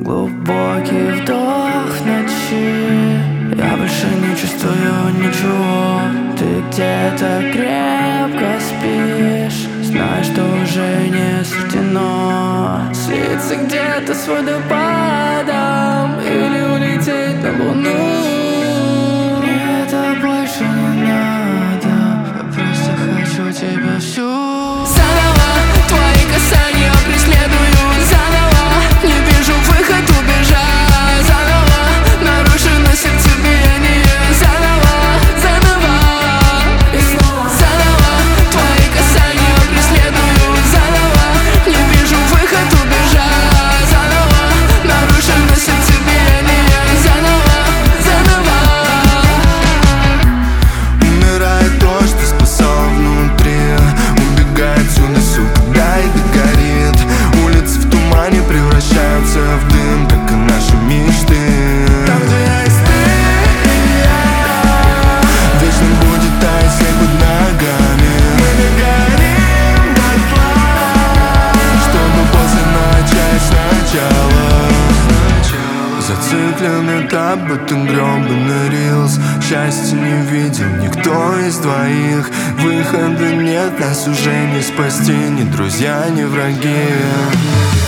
Глубокий вдох в ночи. Я больше не чувствую ничего. Ты где-то крепко спишь, знаешь, что уже не суждено слиться где-то с водопадом или улететь на луну. Мне это больше не надо, я просто хочу тебя всю. Заново твои касания преследуют, заново не вижу выход убежать, заново нарушено сердцебиение, заново, заново и снова. Заново твои касания преследуют, заново не вижу выход убежать, заново нарушено сердцебиение, заново, заново. Умирает то, что спасал внутри, убегай отсюда, сука, дай догорит. Улицы в тумане превращаются в дым, как и наши мечты. Там, где есть ты и я, вечно будет таять снег под ногами. Мы не горим дотла, чтобы после начать сначала. Зацикленный этап, будто грёбаный рилс. Счастья не видел никто из двоих. Выхода нет, нас уже не спасти, ни друзья, ни враги.